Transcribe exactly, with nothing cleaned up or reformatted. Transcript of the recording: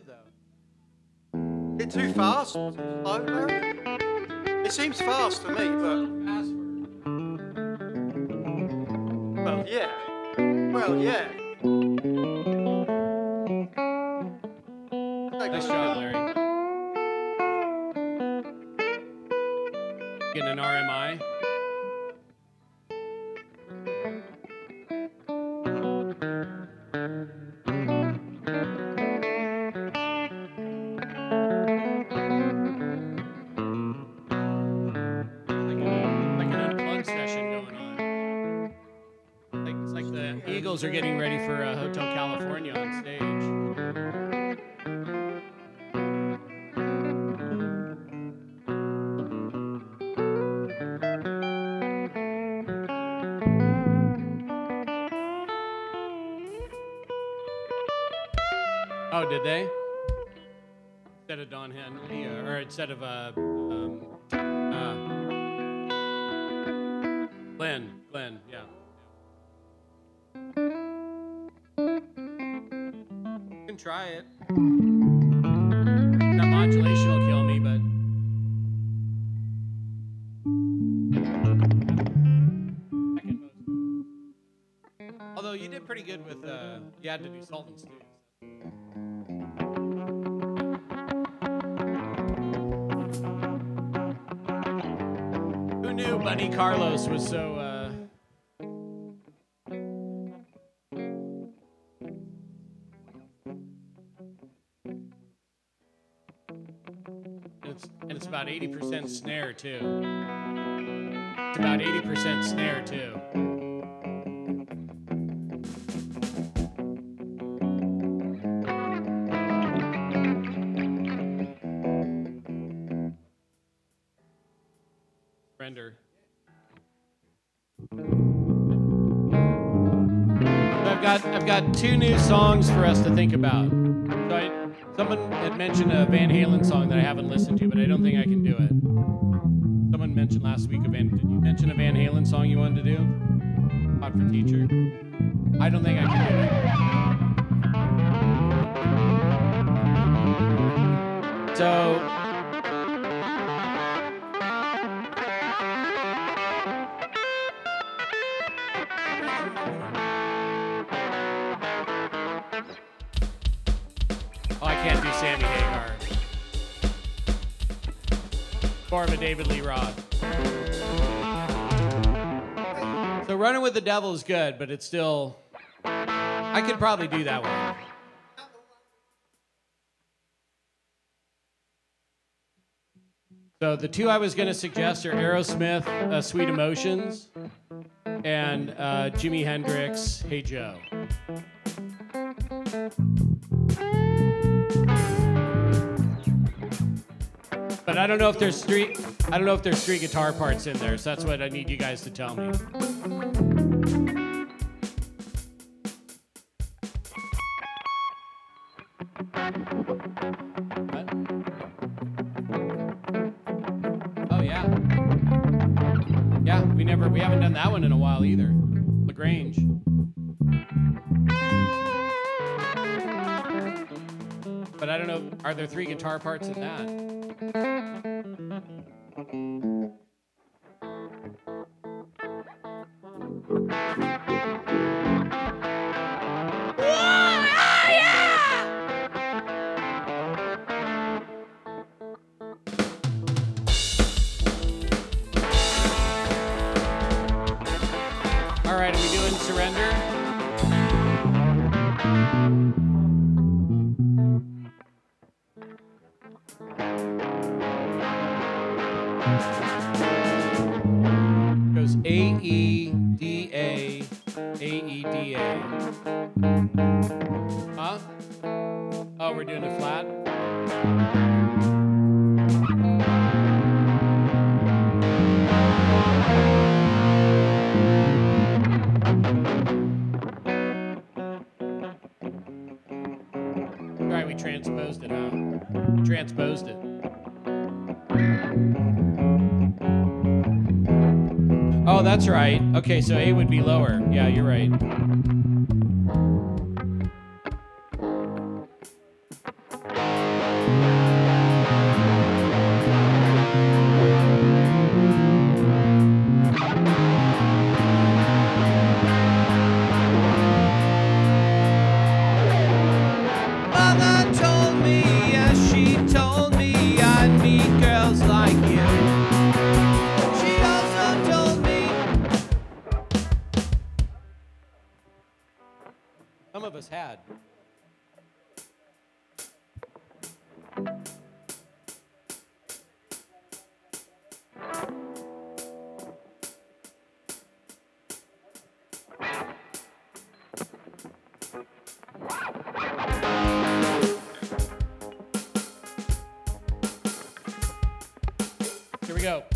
though. Is it too fast? Slow, Larry? It seems fast to me, but. Well, yeah. Well, yeah. Nice job, Larry. Getting an R M I. Are getting ready for uh, Hotel California on stage. Oh, did they? Instead of Don Henley, uh, or instead of uh, um, uh, Glenn, Glenn, yeah. Try it. That modulation will kill me, but although you did pretty good with uh you had to do Sultan's too. Who knew Bunny Carlos was so uh And it's about eighty percent snare, too. It's about eighty percent snare, too. Render. So I've got, I've got two new songs for us to think about. So I, Someone had mentioned a Van Halen song that I haven't listened to, but I don't think I can do it. Someone mentioned last week a Van. Did you mention a Van Halen song you wanted to do? Hot for Teacher. I don't think I can do it. So. Sammy Hagar. More of a David Lee Roth. So Running with the Devil is good, but it's still... I could probably do that one. So the two I was going to suggest are Aerosmith, uh, Sweet Emotions, and uh, Jimi Hendrix, Hey Joe. But I don't know if there's three. I don't know if there's three guitar parts in there, so that's what I need you guys to tell me. What? Oh yeah. Yeah, we never. We haven't done that one in a while either. LaGrange. But I don't know. Are there three guitar parts in that? All right, are we doing Surrender? Goes A E D A A E D A. Huh? Oh, we're doing it flat? All right, we transposed it, huh? We transposed it. Oh, that's right. Okay, so A would be lower. Yeah, you're right. some of us had. Here we go.